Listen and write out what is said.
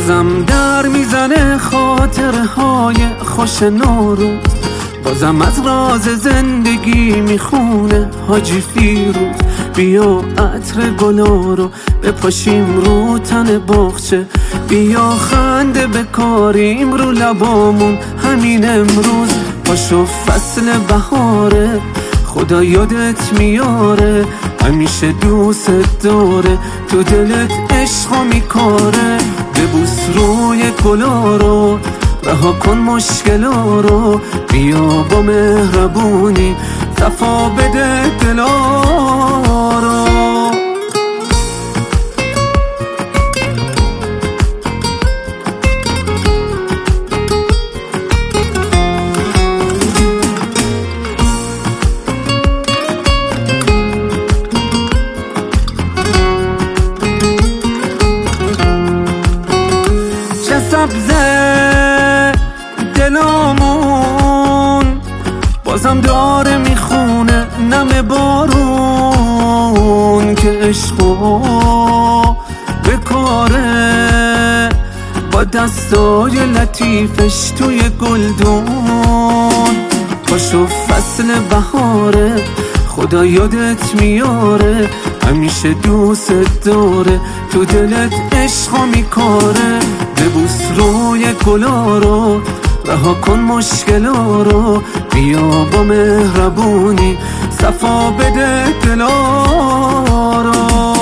بازم در میزنه خاطره های خوش نوروز، بازم از راز زندگی میخونه حاجی فیروز. بیا عطر گلا رو بپاشیم رو تن باغچه، بیا خنده بکاریم رو لبامون همین امروز. پاشو فصل بهاره خدا یادت میاره، همیشه دوست داره تو دلت عشقو میکاره. ببوس روی گلا رو رها کن مشکلا رو، بیا با مهربونی صفا بده دلا رو. سبزه دلامون بازم داره میخونه نم بارون، که عشقو بکاره با دستای لطیفش توی گلدون. پاشو فصل بهاره خدا یادت میاره، همیشه دوست داره تو دلت عشقو میکاره. ببوس روی گلا رو رها کن مشکلا رو، بیا با مهربونی صفا بده دلا رو.